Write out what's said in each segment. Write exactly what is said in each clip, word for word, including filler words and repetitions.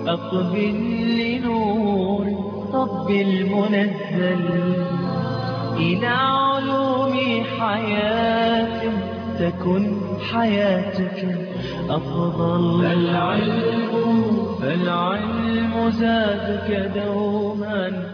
أقبل لنور رب المنزل إلى علوم حياة تكن حياتك أفضل. فالعلم فالعلم زادك دوما.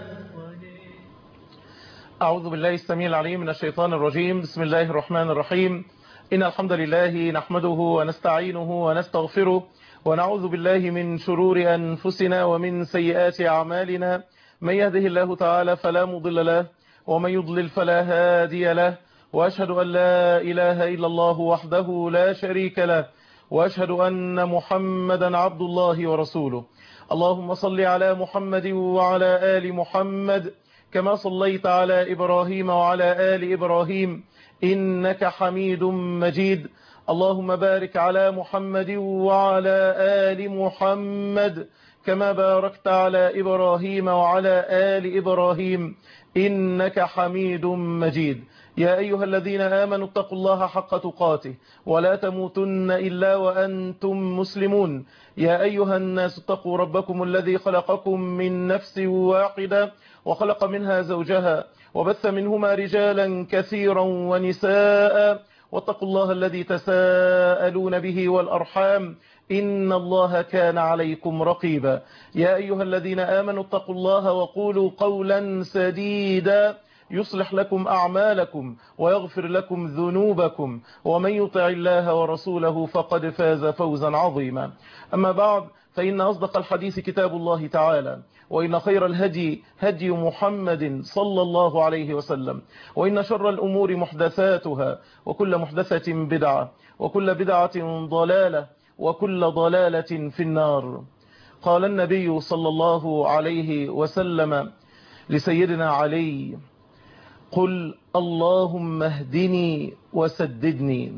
أعوذ بالله السميع العليم من الشيطان الرجيم. بسم الله الرحمن الرحيم. إن الحمد لله نحمده ونستعينه ونستغفره ونعوذ بالله من شرور أنفسنا ومن سيئات أعمالنا. من يهده الله تعالى فلا مضل له ومن يضلل فلا هادي له، وأشهد أن لا إله إلا الله وحده لا شريك له، وأشهد أن محمدا عبد الله ورسوله. اللهم صل على محمد وعلى آل محمد كما صليت على إبراهيم وعلى آل إبراهيم إنك حميد مجيد. اللهم بارك على محمد وعلى آل محمد كما باركت على إبراهيم وعلى آل إبراهيم إنك حميد مجيد. يا أيها الذين آمنوا اتقوا الله حق تقاته ولا تموتن إلا وأنتم مسلمون. يا أيها الناس اتقوا ربكم الذي خلقكم من نفس واحدة وخلق منها زوجها وبث منهما رجالا كثيرا ونساء، واتقوا الله الذي تساءلون به والأرحام إن الله كان عليكم رقيبا. يا أيها الذين آمنوا اتقوا الله وقولوا قولا سديدا يصلح لكم أعمالكم ويغفر لكم ذنوبكم، ومن يطع الله ورسوله فقد فاز فوزا عظيما. أما بعد، فإن أصدق الحديث كتاب الله تعالى، وإن خير الهدي هدي محمد صلى الله عليه وسلم، وإن شر الأمور محدثاتها، وكل محدثة بدعة، وكل بدعة ضلالة، وكل ضلالة في النار. قال النبي صلى الله عليه وسلم لسيدنا علي: قل اللهم اهدني وسددني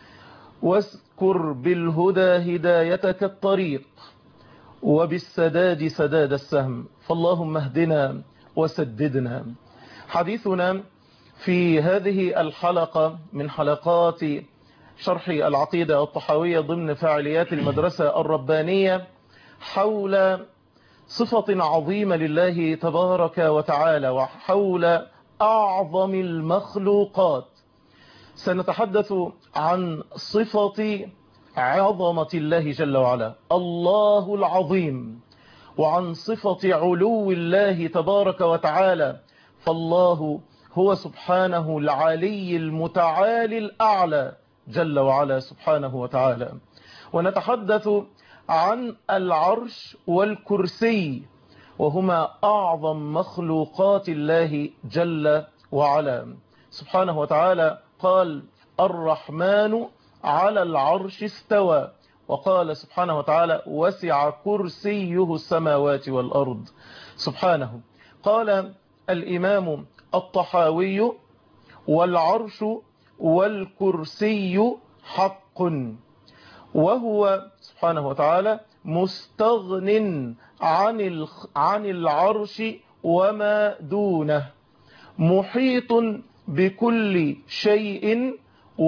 واذكر بالهدى هدايتك الطريق وبالسداد سداد السهم، فاللهم اهدنا وسددنا. حديثنا في هذه الحلقة من حلقات شرح العقيدة الطحاوية ضمن فعاليات المدرسة الربانية حول صفة عظيمة لله تبارك وتعالى وحول أعظم المخلوقات. سنتحدث عن صفة عظمة الله جل وعلا، الله العظيم، وعن صفة علو الله تبارك وتعالى، فالله هو سبحانه العلي المتعالي الأعلى جل وعلا سبحانه وتعالى. ونتحدث عن العرش والكرسي، وهما أعظم مخلوقات الله جل وعلا سبحانه وتعالى. قال: الرحمن على العرش استوى، وقال سبحانه وتعالى: وسع كرسيه السماوات والأرض سبحانه. قال الإمام الطحاوي: والعرش والكرسي حق، وهو سبحانه وتعالى مستغن عن عن العرش وما دونه، محيط بكل شيء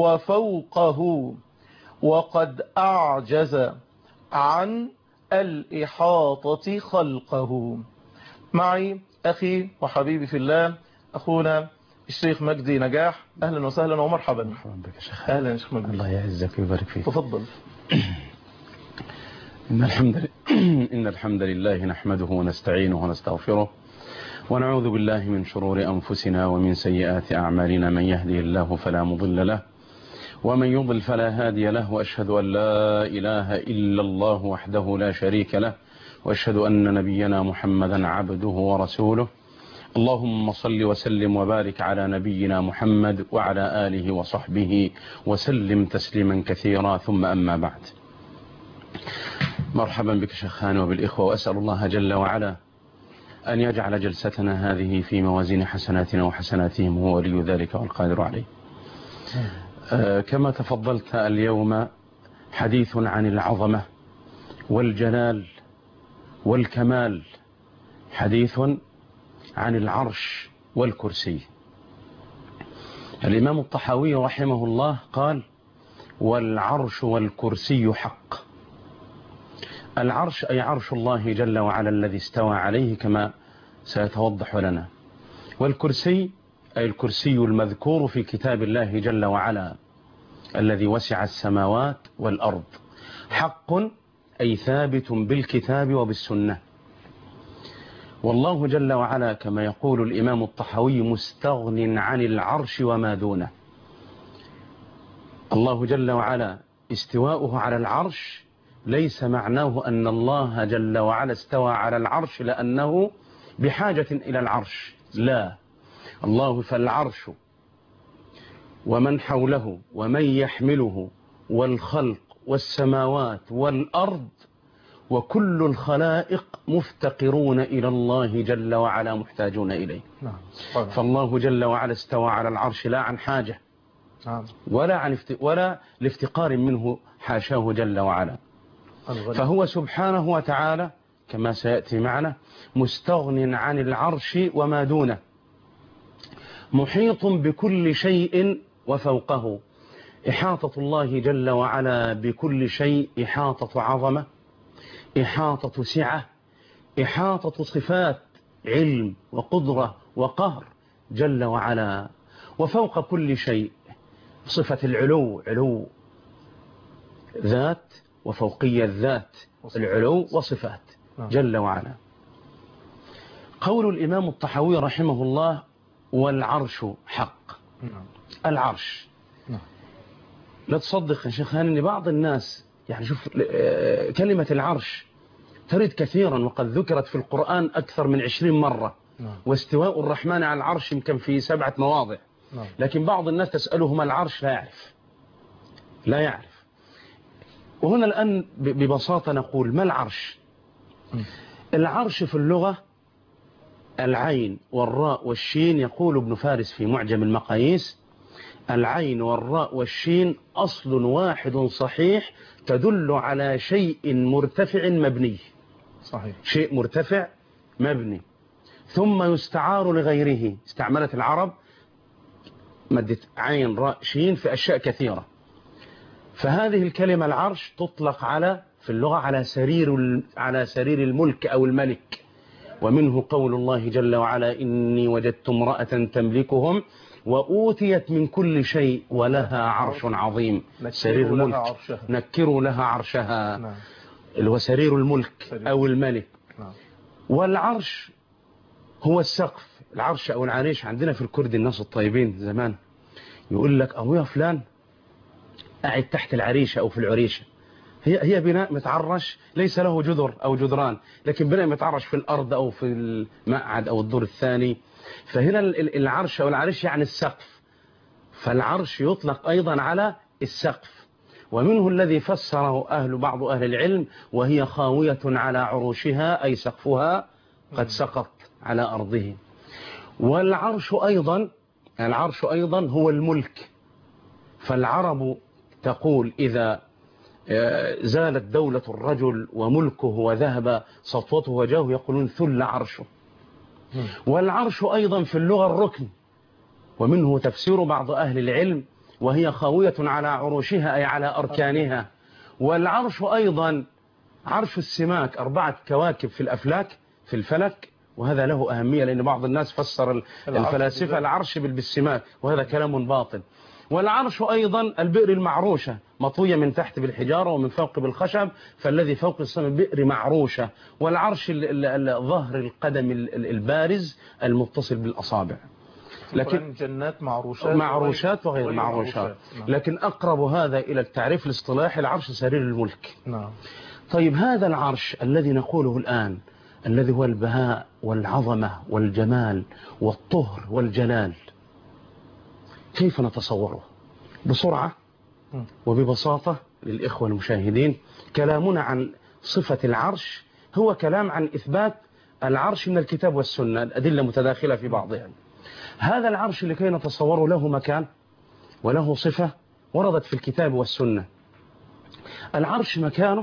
وفوقه، وقد أعجز عن الإحاطة خلقه. معي أخي وحبيبي في الله أخونا الشيخ مجدي نجاح. أهلا وسهلا ومرحبا. مرحبا بك يا شيخ. أهلا يا شيخ مجدي. الله يعزك ويبارك فيك. تفضل. إن الحمد إن الحمد لله نحمده ونستعينه ونستغفره، ونعوذ بالله من شرور أنفسنا ومن سيئات أعمالنا. من يهدي الله فلا مضل له ومن يضل فلا هادي له، وأشهد أن لا إله إلا الله وحده لا شريك له، وأشهد أن نبينا محمدا عبده ورسوله. اللهم صل وسلم وبارك على نبينا محمد وعلى آله وصحبه وسلم تسليما كثيرا، ثم أما بعد. مرحبا بك شيخان وبالإخوة، وأسأل الله جل وعلا أن يجعل جلستنا هذه في موازين حسناتنا وحسناتهم، هو ولي ذلك والقادر عليه. آه كما تفضلت، اليوم حديث عن العظمة والجلال والكمال، حديث عن العرش والكرسي. الإمام الطحاوي رحمه الله قال: والعرش والكرسي حق. العرش أي عرش الله جل وعلا الذي استوى عليه كما سيتوضح لنا. والكرسي أي الكرسي المذكور في كتاب الله جل وعلا الذي وسع السماوات والأرض. حق أي ثابت بالكتاب وبالسنة. والله جل وعلا كما يقول الإمام الطحاوي مستغن عن العرش وما دونه. الله جل وعلا استواؤه على العرش ليس معناه أن الله جل وعلا استوى على العرش لأنه بحاجة إلى العرش، لا. الله فالعرش ومن حوله ومن يحمله والخلق والسماوات والأرض وكل الخلائق مفتقرون إلى الله جل وعلا محتاجون إليه. فالله جل وعلا استوى على العرش لا عن حاجة ولا عن ولا لافتقار منه حاشاه جل وعلا. فهو سبحانه وتعالى كما سيأتي معنا مستغن عن العرش وما دونه، محيط بكل شيء وفوقه. إحاطة الله جل وعلا بكل شيء إحاطة عظمة، إحاطة سعة، إحاطة صفات علم وقدرة وقهر جل وعلا. وفوق كل شيء صفة العلو، علو ذات وفوقية الذات، العلو وصفات جل وعلا. قول الإمام الطحاوي رحمه الله والعرش حق. العرش لا تصدق يا شيخ أن بعض الناس يعني شوف كلمة العرش ترد كثيرا وقد ذكرت في القرآن أكثر من عشرين مرة، واستواء الرحمن على العرش يمكن في سبعة مواضع، لكن بعض الناس تسأله ما العرش لا يعرف لا يعرف. وهنا الآن ببساطة نقول ما العرش؟ العرش في اللغة العين والراء والشين. يقول ابن فارس في معجم المقاييس العين والراء والشين أصل واحد صحيح تدل على شيء مرتفع مبني. صحيح. شيء مرتفع مبني ثم يستعار لغيره. استعملت العرب مادة عين راء شين في أشياء كثيرة. فهذه الكلمة العرش تطلق على في اللغة على سرير على سرير الملك أو الملك. ومنه قول الله جل وعلا إني وجدت امرأة تملكهم وأوتيت من كل شيء ولها عرش عظيم. سرير الملك نكروا لها عرشها. نعم. اللي هو سرير الملك سرير. أو الملك. نعم. والعرش هو السقف. العرش أو العريش عندنا في الكرد الناس الطيبين زمان يقول لك أبويا فلان قاعد تحت العريشة أو في العريشة. هي هي بناء متعرش ليس له جذر أو جدران، لكن بناء متعرش في الأرض أو في المقعد أو الدور الثاني. فهنا العرش أو العريش يعني السقف. فالعرش يطلق أيضا على السقف. ومنه الذي فسره أهل بعض أهل العلم وهي خاوية على عروشها أي سقفها قد سقط على أرضه. والعرش أيضا العرش أيضا هو الملك. فالعرب تقول إذا زالت دولة الرجل وملكه وذهب سطوته وجاهه يقولون ثل عرشه. والعرش أيضا في اللغة الركن. ومنه تفسير بعض أهل العلم وهي خاوية على عروشها أي على أركانها. والعرش أيضا عرش السماك أربعة كواكب في الأفلاك في الفلك. وهذا له أهمية لأن بعض الناس فسر الفلاسفة العرش بالسماك وهذا كلام باطل. والعرش أيضا البئر المعروشة مطوية من تحت بالحجارة ومن فوق بالخشب، فالذي فوق السماء بئر معروشة. والعرش ظهر القدم البارز المتصل بالأصابع. لكن جنات معروشات معروشات وغير معروشات. نعم. لكن أقرب هذا إلى التعريف الاصطلاحي العرش سرير الملك. نعم. طيب هذا العرش الذي نقوله الآن الذي هو البهاء والعظمة والجمال والطهر والجلال كيف نتصوره؟ بسرعة وببساطة للإخوة المشاهدين كلامنا عن صفة العرش هو كلام عن إثبات العرش من الكتاب والسنة، الأدلة متداخلة في بعضها. هذا العرش لكي نتصوره له مكان وله صفة وردت في الكتاب والسنة. العرش مكانه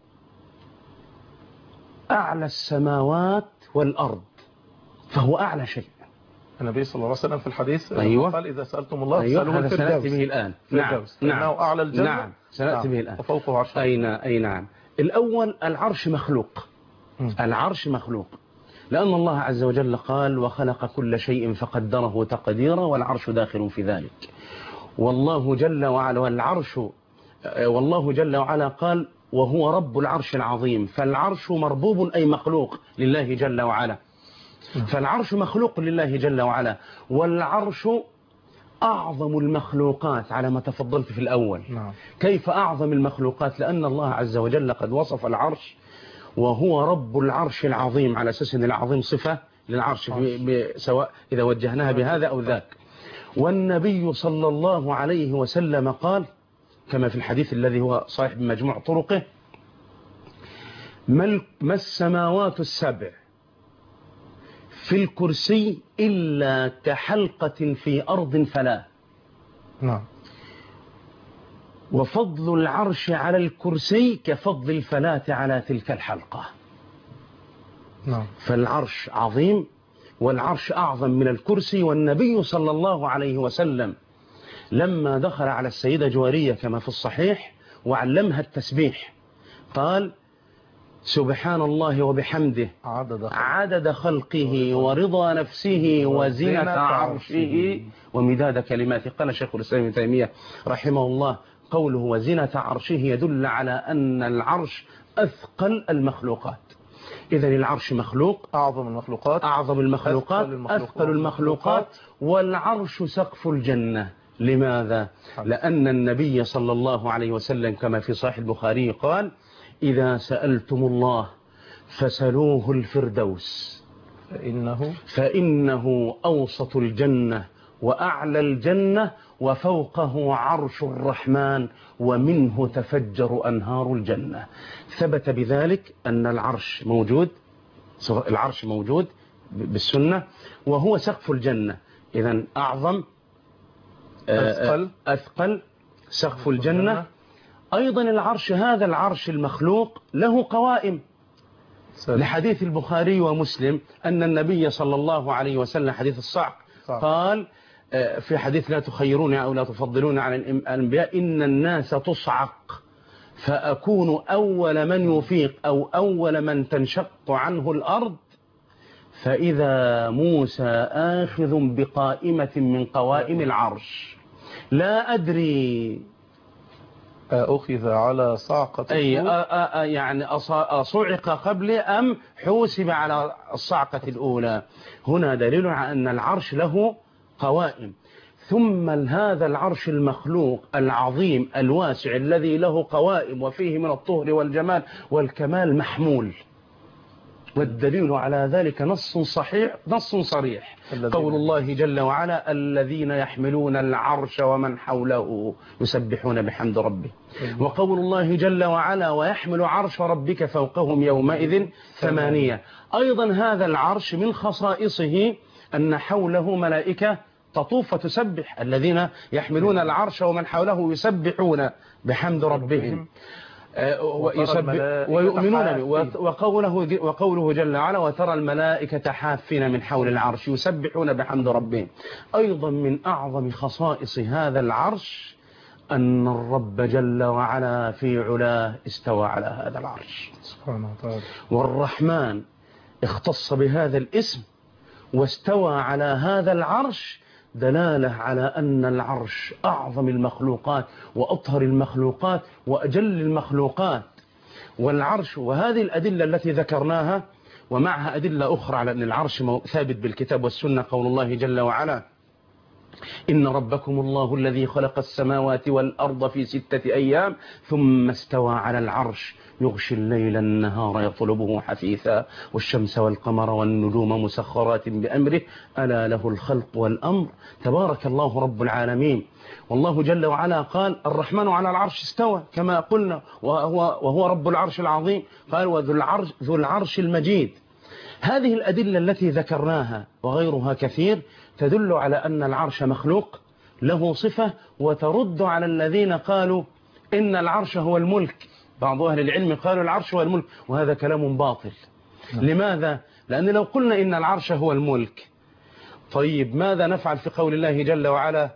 أعلى السماوات والأرض، فهو أعلى شيء. النبي صلى الله عليه وسلم في الحديث أيوة. قال إذا سألتم الله أيوة. فاسألوه الفردوس. سنأتي به الآن. نعم. نعم. أعلى الجنة. نعم. سنأتي نعم. به الآن. وفوقه عرش. أي نعم. أي نعم. الأول العرش مخلوق. العرش مخلوق لأن الله عز وجل قال وخلق كل شيء فقدره تقديرا والعرش داخل في ذلك. والله جل وعلا والعرش والله جل وعلا قال وهو رب العرش العظيم، فالعرش مربوب أي مخلوق لله جل وعلا. فالعرش مخلوق لله جل وعلا، والعرش أعظم المخلوقات على ما تفضلت في الأول. نعم. كيف أعظم المخلوقات؟ لأن الله عز وجل قد وصف العرش وهو رب العرش العظيم، على أساس أن العظيم صفة للعرش سواء إذا وجهناها بهذا أو ذاك. والنبي صلى الله عليه وسلم قال كما في الحديث الذي هو صحيح بمجموع طرقه ما السماوات السبع في الكرسي إلا كحلقة في أرض فلا. نعم. وفضل العرش على الكرسي كفضل الفلاة على تلك الحلقة. نعم. فالعرش عظيم والعرش أعظم من الكرسي. والنبي صلى الله عليه وسلم لما دخل على السيدة جوارية كما في الصحيح وعلمها التسبيح قال سبحان الله وبحمده عدد خلقه, عدد خلقه ورضا نفسه وزنة عرشه ومداد كلماته. قال شيخ الإسلام ابن تيمية رحمه الله قوله وزنة عرشه يدل على أن العرش أثقل المخلوقات. إذن العرش مخلوق أعظم المخلوقات أعظم المخلوقات أثقل المخلوقات, أثقل المخلوقات والعرش سقف الجنة. لماذا؟ لأن النبي صلى الله عليه وسلم كما في صحيح البخاري قال إذا سألتم الله فسلوه الفردوس فإنه, فإنه أوسط الجنة وأعلى الجنة وفوقه عرش الرحمن ومنه تفجر أنهار الجنة. ثبت بذلك أن العرش موجود العرش موجود بالسنة وهو سقف الجنة. إذن أعظم أثقل, أثقل سقف الجنة. أيضا العرش هذا العرش المخلوق له قوائم سلام. لحديث البخاري ومسلم أن النبي صلى الله عليه وسلم حديث الصعق قال في حديث لا تخيرون أو لا تفضلون على الأنبياء إن الناس تصعق فأكون أول من يفيق أو أول من تنشق عنه الأرض فإذا موسى آخذ بقائمة من قوائم العرش لا أدري أخذ على صعقة أي أ أ يعني صعق قبل أم حوسب على الصعقة الأولى. هنا دليل على أن العرش له قوائم. ثم هذا العرش المخلوق العظيم الواسع الذي له قوائم وفيه من الطهر والجمال والكمال محمول. والدليل على ذلك نص صحيح نص صريح قول الله جل وعلا الذين يحملون العرش ومن حوله يسبحون بحمد ربه. وقول الله جل وعلا ويحمل عرش ربك فوقهم يومئذ ثمانية. أيضا هذا العرش من خصائصه أن حوله ملائكة تطوف وتسبح. الذين يحملون العرش ومن حوله يسبحون بحمد ربهم ويؤمنون به. وقوله, وقوله جل وعلا وترى الملائكة حافين من حول العرش يسبحون بحمد ربهم. أيضا من أعظم خصائص هذا العرش أن الرب جل وعلا في علاه استوى على هذا العرش سبحانه وتعالى. والرحمن اختص بهذا الاسم واستوى على هذا العرش دلالة على أن العرش أعظم المخلوقات وأطهر المخلوقات وأجل المخلوقات. والعرش وهذه الأدلة التي ذكرناها ومعها أدلة أخرى على أن العرش ثابت بالكتاب والسنة قول الله جل وعلا إن ربكم الله الذي خلق السماوات والأرض في ستة أيام ثم استوى على العرش يغشي الليل النهار يطلبه حثيثا والشمس والقمر والنجوم مسخرات بأمره ألا له الخلق والأمر تبارك الله رب العالمين. والله جل وعلا قال الرحمن على العرش استوى كما قلنا وهو, وهو رب العرش العظيم. قال وذو العرش, ذو العرش المجيد. هذه الأدلة التي ذكرناها وغيرها كثير تدل على أن العرش مخلوق له صفة وترد على الذين قالوا إن العرش هو الملك. بعض أهل العلم قالوا العرش هو الملك وهذا كلام باطل. لماذا؟ لأن لو قلنا إن العرش هو الملك طيب ماذا نفعل في قول الله جل وعلا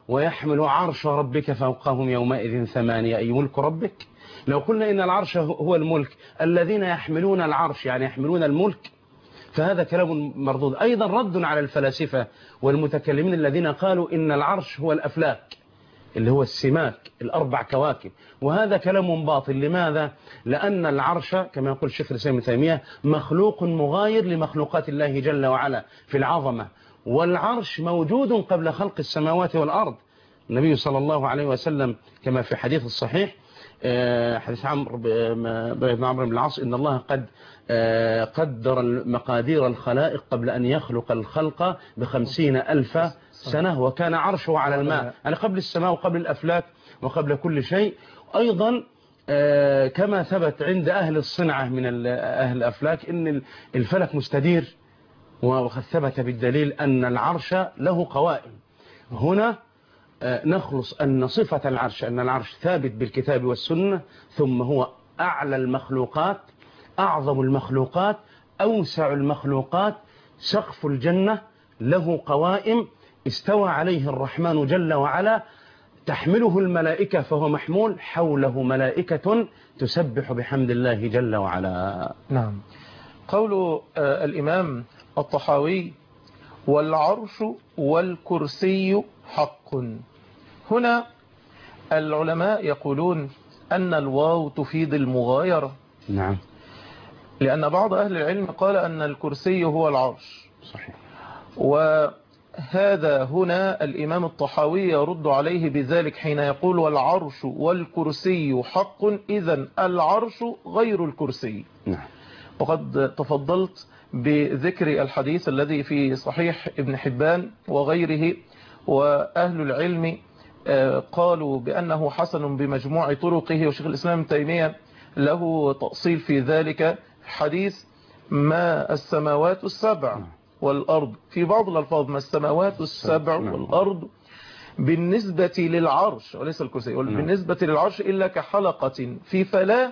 ويحمل عرش ربك فوقهم يومئذ ثمانية، أي ملك ربك. لو قلنا إن العرش هو الملك، الذين يحملون العرش يعني يحملون الملك، فهذا كلام مردود. أيضا رد على الفلاسفة والمتكلمين الذين قالوا إن العرش هو الأفلاك اللي هو السماك الأربع كواكب، وهذا كلام باطل. لماذا؟ لأن العرش كما يقول الشيخ الإسلام ابن تيمية مخلوق مغاير لمخلوقات الله جل وعلا في العظمة، والعرش موجود قبل خلق السماوات والأرض. النبي صلى الله عليه وسلم كما في حديث الصحيح حديث عمرو بن عمرو بن العاص إن الله قد قدر مقادير الخلائق قبل أن يخلق الخلق بخمسين ألف سنة، وكان عرشه على الماء، يعني قبل السماء وقبل الأفلاك وقبل كل شيء. أيضا كما ثبت عند أهل الصنعة من أهل الأفلاك إن الفلك مستدير، وقد ثبت بالدليل أن العرش له قوائم. هنا نخلص أن صفة العرش أن العرش ثابت بالكتاب والسنة، ثم هو أعلى المخلوقات، أعظم المخلوقات، أوسع المخلوقات، سقف الجنة، له قوائم استوى عليه الرحمن جل وعلا، تحمله الملائكة فهو محمول، حوله ملائكة تسبح بحمد الله جل وعلا. نعم. قول الإمام الطحاوي والعرش والكرسي حق، هنا العلماء يقولون أن الواو تفيد المغايرة. نعم. لأن بعض أهل العلم قال أن الكرسي هو العرش. صحيح. وهذا هنا الإمام الطحاوي يرد عليه بذلك حين يقول والعرش والكرسي حق، إذن العرش غير الكرسي. نعم. وقد تفضلت بذكر الحديث الذي في صحيح ابن حبان وغيره، وأهل العلم قالوا بأنه حسن بمجموع طرقه، وشيخ الإسلام ابن تيمية له تأصيل في ذلك، حديث ما السماوات السبع والأرض، في بعض الألفاظ ما السماوات السبع والأرض بالنسبة للعرش وليس الكرسي، بالنسبة للعرش إلا كحلقة في فلاة،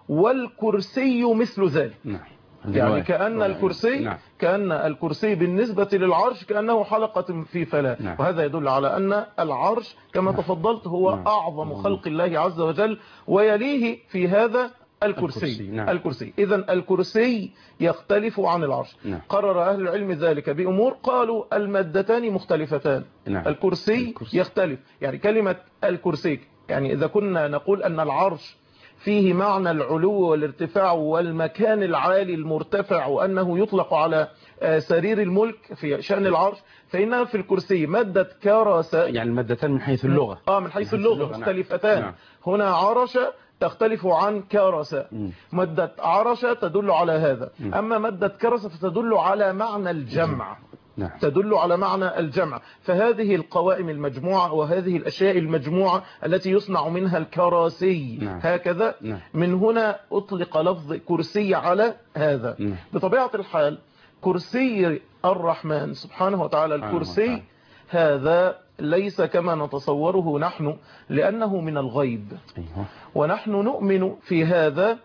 والكرسي مثل ذلك. يعني كأن الكرسي كأن الكرسي بالنسبة للعرش كأنه حلقة في فلاة. نعم. وهذا يدل على أن العرش كما نعم. تفضلت هو نعم. أعظم خلق الله عز وجل، ويليه في هذا الكرسي. الكرسي, نعم. الكرسي. إذن الكرسي يختلف عن العرش. نعم. قرر أهل العلم ذلك بأمور، قالوا المادتان مختلفتان. نعم. الكرسي, الكرسي يختلف، يعني كلمة الكرسي، يعني إذا كنا نقول أن العرش فيه معنى العلو والارتفاع والمكان العالي المرتفع، وأنه يطلق على سرير الملك في شأن العرش، فإنها في الكرسي مادة كراسة، يعني المادتان من حيث اللغة آه من حيث اللغة مختلفتان. نعم. هنا عرش تختلف عن كرسة، مادة عرش تدل على هذا، م. أما مادة كرسة فتدل على معنى الجمع. نعم. تدل على معنى الجمع. فهذه القوائم المجموعة وهذه الأشياء المجموعة التي يصنع منها الكراسي. نعم. هكذا. نعم. من هنا أطلق لفظ كرسي على هذا. نعم. بطبيعة الحال كرسي الرحمن سبحانه وتعالى الكرسي هذا ليس كما نتصوره نحن، لأنه من الغيب. أيوة. ونحن نؤمن في هذا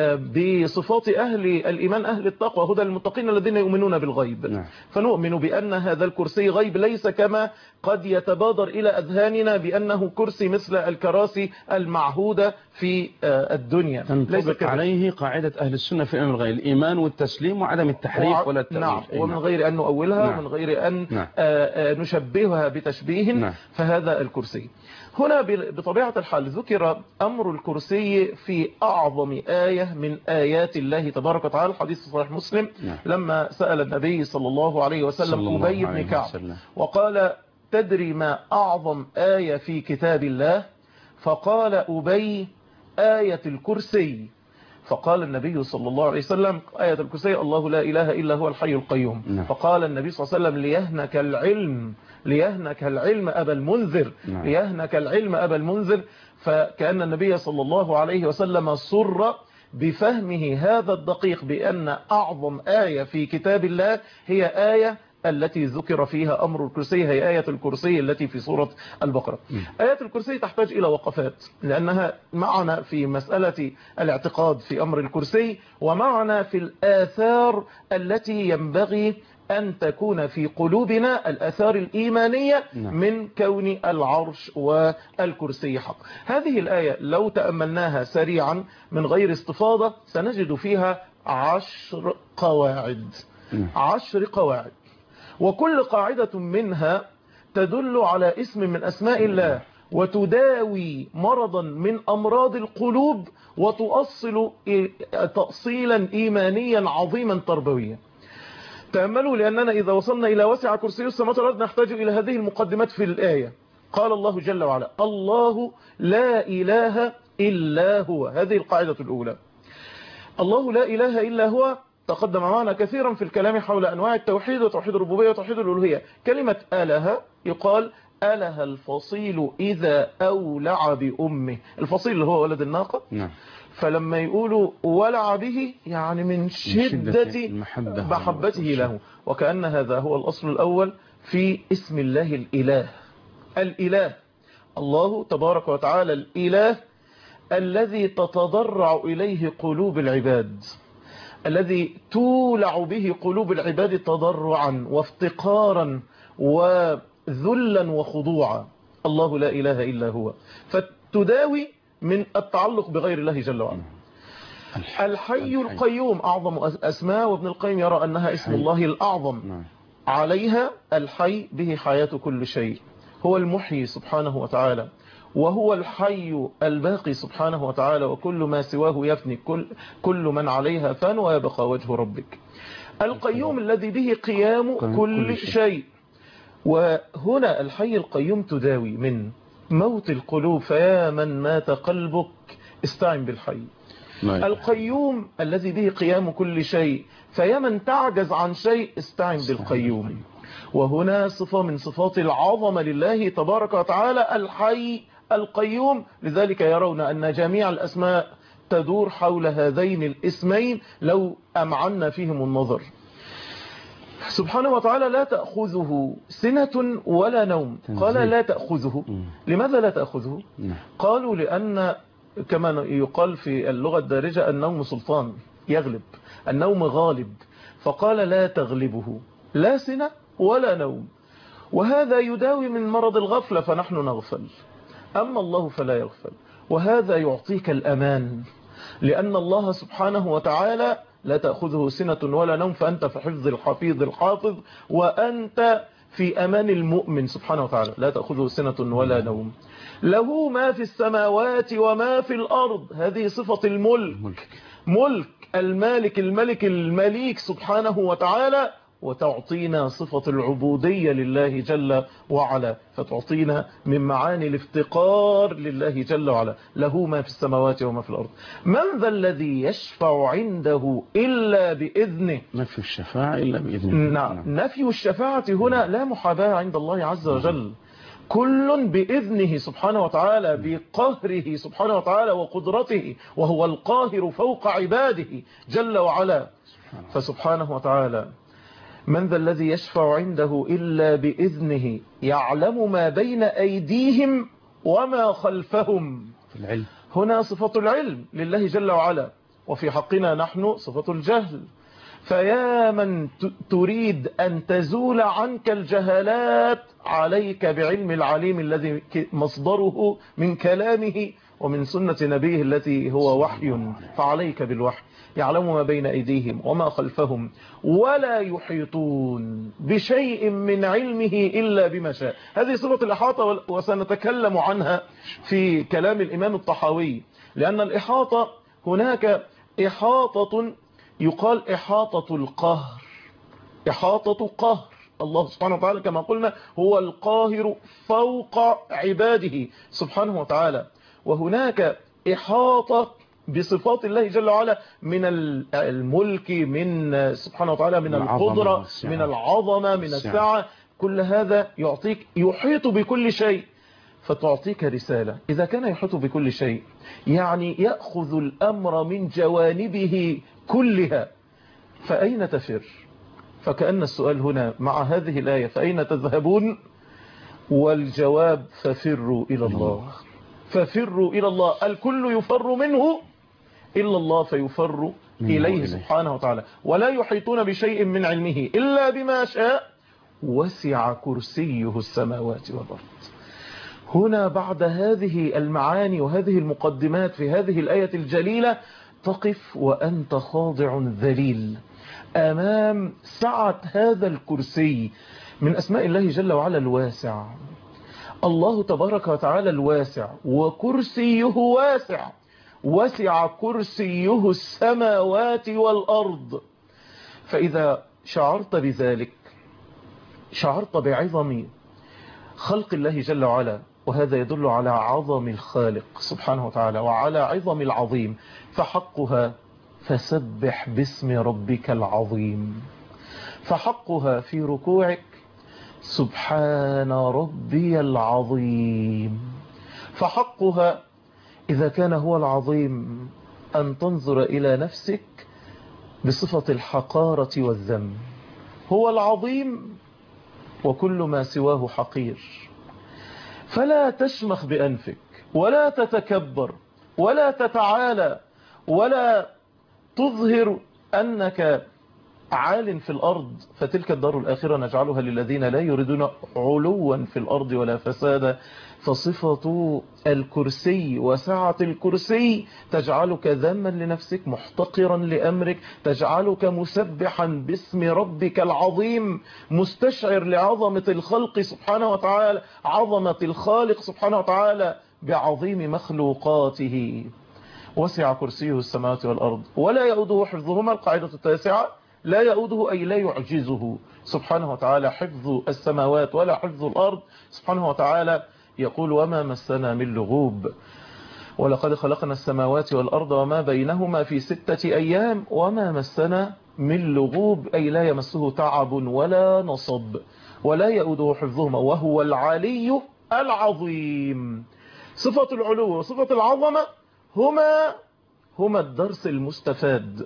بصفات أهل الإيمان أهل التقوى، هدى المتقين الذين يؤمنون بالغيب. نعم. فنؤمن بأن هذا الكرسي غيب، ليس كما قد يتبادر إلى أذهاننا بأنه كرسي مثل الكراسي المعهودة في الدنيا. تنطبق عليه قاعدة أهل السنة في أمر الغيب، الإيمان والتسليم وعدم التحريف وع... ولا التأويل. نعم. ومن غير أن نؤولها. نعم. ومن غير أن نعم. نشبهها بتشبيه. نعم. فهذا الكرسي هنا بطبيعة الحال ذكر أمر الكرسي في أعظم آية من آيات الله تبارك وتعالى، حديث صحيح مسلم. نعم. لما سأل النبي صلى الله عليه وسلم أبي بن كعب وقال تدري ما أعظم آية في كتاب الله؟ فقال أبي آية الكرسي. فقال النبي صلى الله عليه وسلم آية الكرسي الله لا إله إلا هو الحي القيوم. نعم. فقال النبي صلى الله عليه وسلم ليهنك العلم ليهنك العلم أبا المنذر. نعم. ليهنك العلم أبا المنذر. فكأن النبي صلى الله عليه وسلم سر بفهمه هذا الدقيق بأن أعظم آية في كتاب الله هي آية التي ذكر فيها أمر الكرسي، هي آية الكرسي التي في سورة البقرة. م. آية الكرسي تحتاج إلى وقفات، لأنها معنا في مسألة الاعتقاد في أمر الكرسي، ومعنا في الآثار التي ينبغي أن تكون في قلوبنا الآثار الإيمانية نعم. من كون العرش والكرسي حق. هذه الآية لو تأملناها سريعا من غير استفاضة سنجد فيها عشر قواعد. نعم. عشر قواعد، وكل قاعدة منها تدل على اسم من أسماء الله وتداوي مرضا من أمراض القلوب وتؤصل تأصيلا إيمانيا عظيما تربويا. تأملوا، لأننا إذا وصلنا إلى وسع كرسي السماوات والأرض نحتاج إلى هذه المقدمات في الآية. قال الله جل وعلا: الله لا إله إلا هو. هذه القاعدة الأولى. الله لا إله إلا هو تقدم معنا كثيرا في الكلام حول أنواع التوحيد وتوحيد الربوبية وتوحيد الألوهية. كلمة أله يقال أله الفصيل إذا أولع بأمه. الفصيل اللي هو ولد الناقة. نعم. فلما يقولوا ولع به يعني من شدة المحبة محبته له، وكأن هذا هو الأصل الأول في اسم الله الإله. الإله الله تبارك وتعالى الإله الذي تتضرع إليه قلوب العباد، الذي تولع به قلوب العباد تضرعا وافتقارا وذلا وخضوعا. الله لا إله إلا هو، فتداوي من التعلق بغير الله جل وعلا. الحي القيوم أعظم أسماء، وابن القيم يرى أنها اسم الله الأعظم. عليها الحي به حياة كل شيء، هو المحيي سبحانه وتعالى، وهو الحي الباقي سبحانه وتعالى، وكل ما سواه يفني، كل, كل من عليها فان ويبقى وجه ربك. القيوم الذي به قيام كل شيء. وهنا الحي القيوم تداوي من موت القلوب، فيا من مات قلبك استعن بالحي. القيوم الذي به قيام كل شيء، فيا من تعجز عن شيء استعن بالقيوم. وهنا صفة من صفات العظمة لله تبارك وتعالى، الحي القيوم. لذلك يرون أن جميع الأسماء تدور حول هذين الاسمين لو أمعنا فيهم النظر. سبحانه وتعالى لا تأخذه سنة ولا نوم. قال لا تأخذه. لماذا لا تأخذه؟ قالوا لأن كما يقال في اللغة الدارجة النوم سلطان يغلب، النوم غالب، فقال لا تغلبه لا سنة ولا نوم. وهذا يداوي من مرض الغفلة، فنحن نغفل، أما الله فلا يغفل. وهذا يعطيك الأمان، لأن الله سبحانه وتعالى لا تأخذه سنة ولا نوم، فأنت في حفظ الحفيظ الحافظ، وأنت في أمان المؤمن سبحانه وتعالى. لا تأخذه سنة ولا نوم، له ما في السماوات وما في الأرض. هذه صفة الملك، ملك المالك الملك المليك سبحانه وتعالى. وتعطينا صفة العبودية لله جل وعلا، فتعطينا من معاني الافتقار لله جل وعلا. له ما في السماوات وما في الأرض. من ذا الذي يشفع عنده إلا بإذنه. نفي الشفاعة إلا بإذنه. نعم. نفي الشفاعة هنا لا محاباة عند الله عز وجل، كل بإذنه سبحانه وتعالى، بقهره سبحانه وتعالى وقدرته، وهو القاهر فوق عباده جل وعلا. فسبحانه وتعالى من ذا الذي يشفع عنده إلا بإذنه يعلم ما بين أيديهم وما خلفهم. العلم هنا صفة العلم لله جل وعلا، وفي حقنا نحن صفة الجهل. فيا من تريد أن تزول عنك الجهالات، عليك بعلم العليم الذي مصدره من كلامه ومن سنة نبيه التي هو وحي. فعليك بالوحي. يعلم ما بين أيديهم وما خلفهم ولا يحيطون بشيء من علمه إلا بما شاء. هذه صفة الإحاطة، وسنتكلم عنها في كلام الإمام الطحاوي. لأن الإحاطة هناك إحاطة يقال إحاطة القهر، إحاطة قهر. الله سبحانه وتعالى كما قلنا هو القاهر فوق عباده سبحانه وتعالى. وهناك إحاطة بصفات الله جل وعلا من الملك، من سبحانه وتعالى من القدرة، من العظمة، من السعة. كل هذا يعطيك، يحيط بكل شيء، فتعطيك رسالة. إذا كان يحيط بكل شيء يعني يأخذ الأمر من جوانبه كلها، فأين تفر؟ فكأن السؤال هنا مع هذه الآية فأين تذهبون؟ والجواب ففروا إلى الله، ففروا إلى الله. الكل يفر منه إلا الله فيفر إليه سبحانه وتعالى، ولا يحيطون بشيء من علمه إلا بما شاء، وسع كرسيه السماوات والأرض. هنا بعد هذه المعاني وهذه المقدمات في هذه الآية الجليلة تقف وأنت خاضع ذليل أمام سعة هذا الكرسي. من أسماء الله جل وعلا الواسع. الله تبارك وتعالى الواسع، وكرسيه واسع، وسع كرسيه السماوات والأرض. فإذا شعرت بذلك شعرت بعظم خلق الله جل وعلا، وهذا يدل على عظم الخالق سبحانه وتعالى وعلى عظم العظيم، فحقها فسبح باسم ربك العظيم. فحقها في ركوعك سبحان ربي العظيم. فحقها إذا كان هو العظيم أن تنظر إلى نفسك بصفة الحقارة والذم. هو العظيم وكل ما سواه حقير، فلا تشمخ بأنفك ولا تتكبر ولا تتعالى ولا تظهر أنك عال في الأرض، فتلك الدار الآخرة نجعلها للذين لا يريدون علوا في الأرض ولا فسادا. فصفة الكرسي وسعة الكرسي تجعلك ذما لنفسك، محتقرا لأمرك، تجعلك مسبحا باسم ربك العظيم، مستشعر لعظمة الخلق سبحانه وتعالى، عظمة الخالق سبحانه وتعالى بعظيم مخلوقاته. وسع كرسيه السماوات والأرض ولا يؤوده حفظهما. القاعدة التاسعة: لا يؤوده أي لا يعجزه سبحانه وتعالى حفظ السماوات ولا حفظ الأرض. سبحانه وتعالى يقول: وما مسنا من لغوب ولقد خلقنا السماوات والأرض وما بينهما في ستة أيام وما مسنا من لغوب، أي لا يمسه تعب ولا نصب، ولا يؤوده حفظهما وهو العلي العظيم. صفة العلو وصفة العظمة هما هما الدرس المستفاد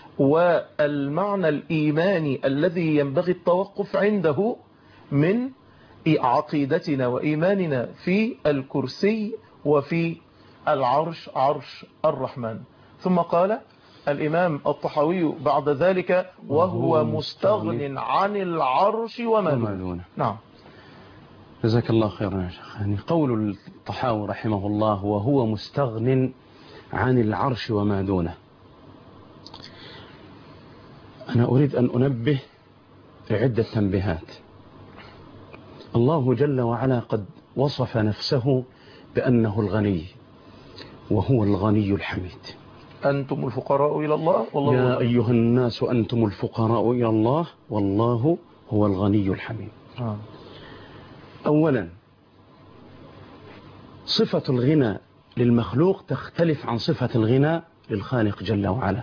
والمعنى الإيماني الذي ينبغي التوقف عنده من عقيدتنا وإيماننا في الكرسي وفي العرش، عرش الرحمن. ثم قال الإمام الطحاوي بعد ذلك: وهو مستغن عن العرش وما دونه. نعم، جزاك الله خيرا يا شيخ. يعني قول الطحاوي رحمه الله: وهو مستغن عن العرش وما دونه. أنا أريد أن أنبه بعدة تنبيهات. الله جل وعلا قد وصف نفسه بأنه الغني، وهو الغني الحميد. أنتم الفقراء إلى الله والله يا أيها الناس أنتم الفقراء إلى الله والله هو الغني الحميد. آه. أولا، صفة الغنى للمخلوق تختلف عن صفة الغنى للخالق جل وعلا.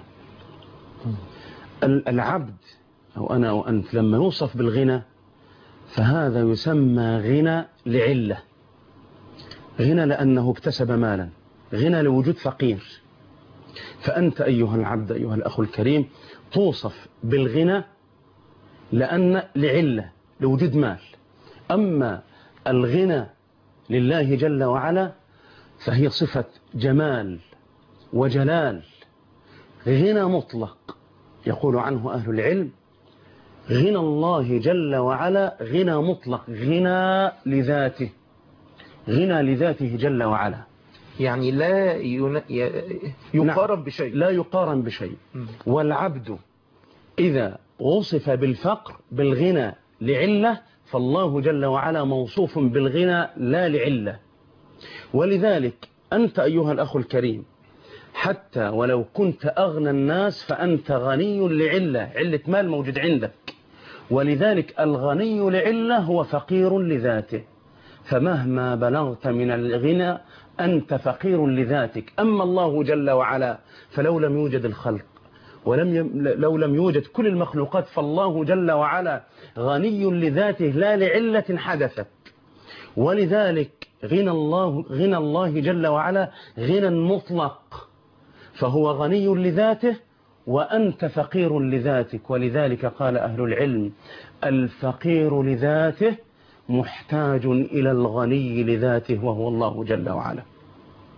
العبد أو أنا أو أنت لما نوصف بالغنى فهذا يسمى غنى لعلة. غنى لأنه اكتسب مالا، غنى لوجود فقير. فأنت أيها العبد أيها الأخ الكريم توصف بالغنى لأن لعلة لوجود مال. أما الغنى لله جل وعلا فهي صفة جمال وجلال، غنى مطلق. يقول عنه أهل العلم: غنى الله جل وعلا غنى مطلق، غنى لذاته، غنى لذاته جل وعلا، يعني لا ين... يقارن نعم. بشيء، لا يقارن بشيء. والعبد إذا وصف بالفقر بالغنى لعلة فالله جل وعلا موصوف بالغنى لا لعلة. ولذلك أنت أيها الأخ الكريم حتى ولو كنت أغنى الناس فأنت غني لعلة، علة مال موجود عندك. ولذلك الغني لعلة هو فقير لذاته، فمهما بلغت من الغنى أنت فقير لذاتك. أما الله جل وعلا فلو لم يوجد الخلق ولم ي... لو لم يوجد كل المخلوقات فالله جل وعلا غني لذاته لا لعلة حدثت. ولذلك غنى الله غنى الله جل وعلا غنى مطلق، فهو غني لذاته وأنت فقير لذاتك. ولذلك قال أهل العلم: الفقير لذاته محتاج إلى الغني لذاته وهو الله جل وعلا.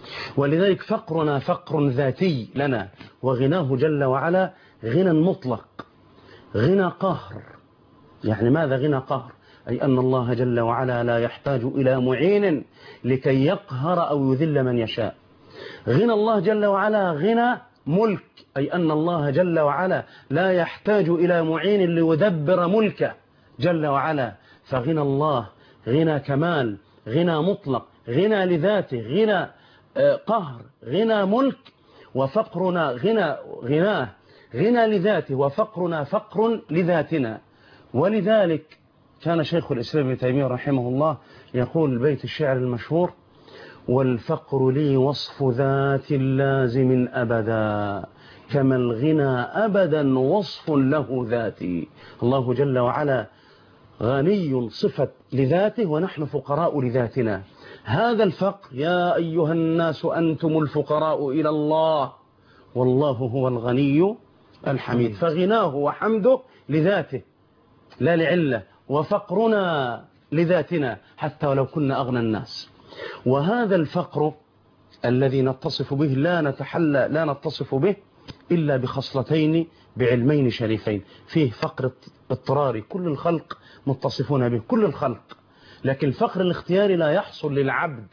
ولذلك فقرنا فقر ذاتي لنا، وغناه جل وعلا غنى مطلق، غنى قهر. يعني ماذا غنى قهر؟ أي أن الله جل وعلا لا يحتاج إلى معين لكي يقهر أو يذل من يشاء. غنى الله جل وعلا غنى ملك، أي أن الله جل وعلا لا يحتاج إلى معين ليدبر ملكه جل وعلا. فغنى الله غنى كمال، غنى مطلق، غنى لذاته، غنى قهر، غنى ملك. وفقرنا غنى غناه غنى لذاته، وفقرنا فقر لذاتنا. ولذلك كان شيخ الإسلام ابن تيمية رحمه الله يقول البيت الشعر المشهور: والفقر لي وصف ذات لازم أبدا، كما الغنى أبدا وصف له ذاتي. الله جل وعلا غني صفة لذاته، ونحن فقراء لذاتنا. هذا الفقر يا أيها الناس أنتم الفقراء إلى الله والله هو الغني الحميد. فغناه وحمده لذاته لا لعلة، وفقرنا لذاتنا حتى ولو كنا أغنى الناس. وهذا الفقر الذي نتصف به لا نتحلى لا نتصف به إلا بخصلتين بعلمين شريفين. فيه فقر اضطراري كل الخلق متصفون به، كل الخلق، لكن الفقر الاختياري لا يحصل للعبد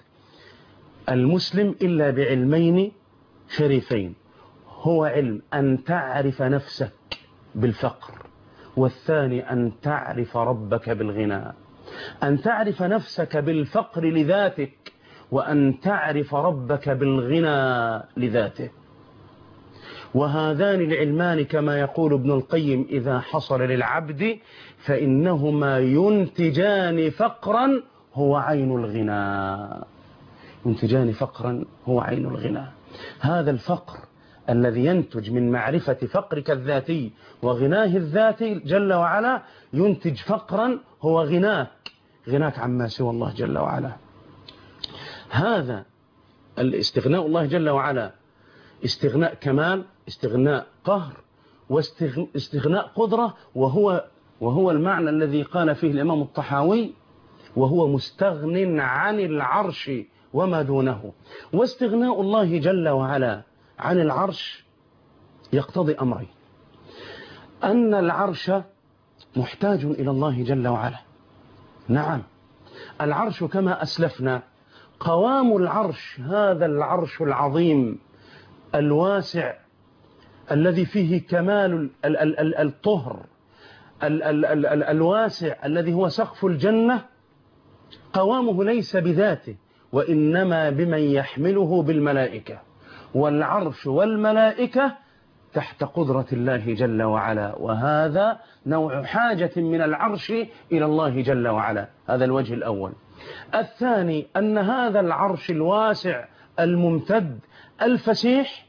المسلم إلا بعلمين شريفين. هو علم أن تعرف نفسك بالفقر، والثاني أن تعرف ربك بالغنى. أن تعرف نفسك بالفقر لذاتك، وأن تعرف ربك بالغنى لذاته. وهذان العلمان كما يقول ابن القيم إذا حصل للعبد فإنهما ينتجان فقرا هو عين الغنى. ينتجان فقرا هو عين الغنى. هذا الفقر الذي ينتج من معرفة فقرك الذاتي وغناه الذاتي جل وعلا ينتج فقرا هو غناك، غناك عما سوى الله جل وعلا. هذا الاستغناء الله جل وعلا استغناء كمال، استغناء قهر، واستغناء قدرة. وهو وهو المعنى الذي قال فيه الإمام الطحاوي: وهو مستغن عن العرش وما دونه. واستغناء الله جل وعلا عن العرش يقتضي أمرين: أن العرش محتاج إلى الله جل وعلا. نعم، العرش كما أسلفنا قوام العرش، هذا العرش العظيم الواسع الذي فيه كمال الطهر الواسع الذي هو سقف الجنة، قوامه ليس بذاته وإنما بمن يحمله بالملائكة، والعرش والملائكة تحت قدرة الله جل وعلا. وهذا نوع حاجة من العرش إلى الله جل وعلا. هذا الوجه الأول. الثاني أن هذا العرش الواسع الممتد الفسيح،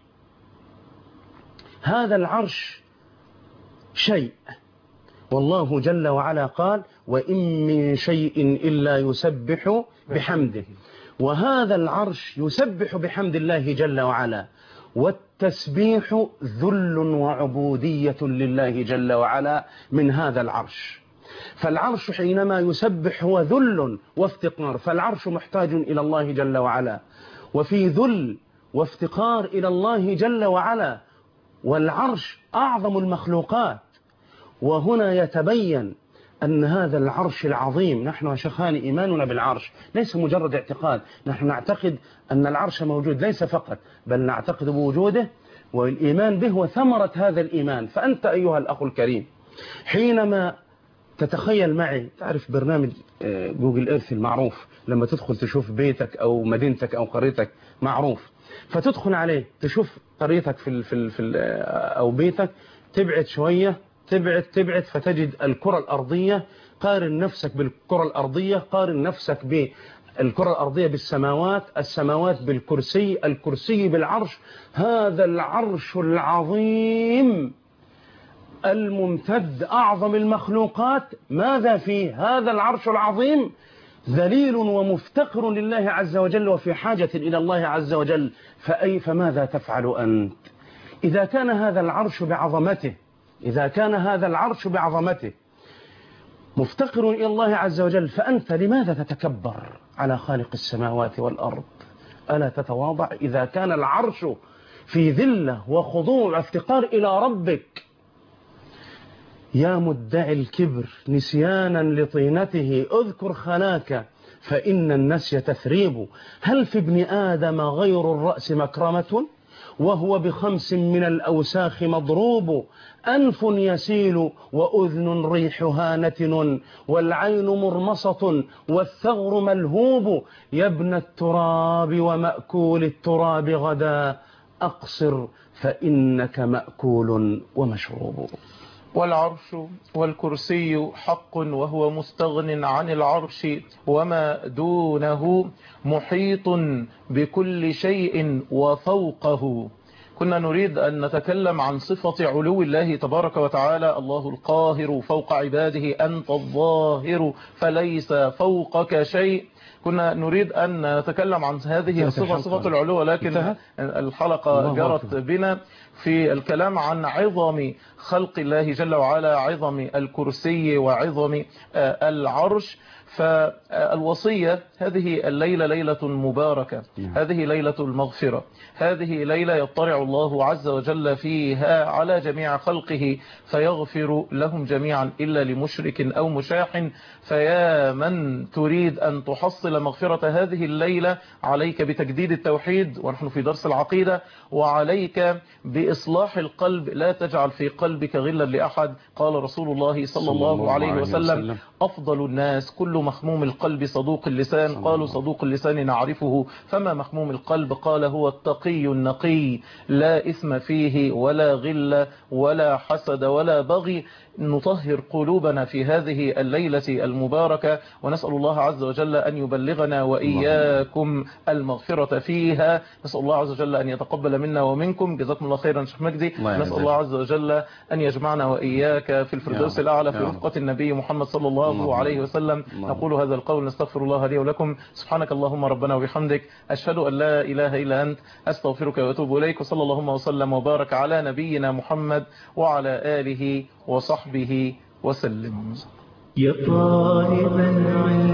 هذا العرش شيء، والله جل وعلا قال: وإن من شيء إلا يسبح بحمده. وهذا العرش يسبح بحمد الله جل وعلا، والتسبيح ذل وعبودية لله جل وعلا من هذا العرش. فالعرش حينما يسبح هو ذل وافتقار، فالعرش محتاج إلى الله جل وعلا، وفي ذل وافتقار إلى الله جل وعلا، والعرش أعظم المخلوقات. وهنا يتبين أن هذا العرش العظيم، نحن يا شيخان إيماننا بالعرش ليس مجرد اعتقاد، نحن نعتقد أن العرش موجود ليس فقط، بل نعتقد بوجوده، والإيمان به وثمرة هذا الإيمان. فأنت أيها الأخ الكريم حينما تتخيل معي، تعرف برنامج جوجل إيرث المعروف، لما تدخل تشوف بيتك أو مدينتك أو قريتك معروف، فتدخل عليه تشوف قريتك في ال في ال في ال أو بيتك، تبعد شوية، تبعد تبعد فتجد الكرة الأرضية، قارن نفسك بالكرة الأرضية، قارن نفسك بالكرة الأرضية بالسماوات، السماوات بالكرسي، الكرسي بالعرش. هذا العرش العظيم الممتد أعظم المخلوقات، ماذا فيه؟ هذا العرش العظيم ذليل ومفتقر لله عز وجل وفي حاجة إلى الله عز وجل. فأي فماذا تفعل أنت إذا كان هذا العرش بعظمته إذا كان هذا العرش بعظمته مفتقر إلى الله عز وجل، فأنت لماذا تتكبر على خالق السماوات والأرض؟ ألا تتواضع؟ إذا كان العرش في ذلة وخضوع وافتقار إلى ربك. يا مدعي الكبر نسيانا لطينته اذكر خلاك فإن النسي تثريب. هل في ابن آدم غير الرأس مكرمة وهو بخمس من الأوساخ مضروب. أنف يسيل وأذن ريحها نتن والعين مرمصة والثغر ملهوب. يا ابن التراب ومأكول التراب غدا أقصر فإنك مأكول ومشروب. والعرش والكرسي حق وهو مستغن عن العرش وما دونه محيط بكل شيء وفوقه. كنا نريد أن نتكلم عن صفة علو الله تبارك وتعالى. الله القاهر فوق عباده أنت الظاهر فليس فوقك شيء. كنا نريد أن نتكلم عن هذه الصفة صفة العلو، لكن الحلقة جرت بنا في الكلام عن عظم خلق الله جل وعلا، عظم الكرسي وعظم العرش. فالوصية هذه الليلة ليلة مباركة، هذه ليلة المغفرة، هذه ليلة يطلع الله عز وجل فيها على جميع خلقه فيغفر لهم جميعا إلا لمشرك أو مشاح. فيا من تريد أن تحصل مغفرة هذه الليلة عليك بتجديد التوحيد، ونحن في درس العقيدة، وعليك بإصلاح القلب. لا تجعل في قلبك غلا لأحد. قال رسول الله صلى الله عليه وسلم أفضل الناس كل مخموم القلب صدوق اللسان. قالوا صدوق اللسان نعرفه فما مخموم القلب؟ قال هو التقي النقي لا إثم فيه ولا غل ولا حسد ولا بغي. نطهر قلوبنا في هذه الليلة المباركة، ونسأل الله عز وجل أن يبلغنا وإياكم المغفرة فيها. نسأل الله عز وجل أن يتقبل منا ومنكم. جزاكم الله خيرا شيخ مجدي. نسأل الله عز وجل أن يجمعنا وإياك في الفردوس الأعلى في رفقة النبي محمد صلى الله عليه وسلم. نقول هذا القول نستغفر الله لي ولكم. سبحانك اللهم ربنا وبحمدك أشهد أن لا إله إلا أنت أستغفرك وأتوب إليك. وصلى اللهم وسلم وبارك على نبينا محمد وعلى آله وصحبه وسلم. يا طالب العلم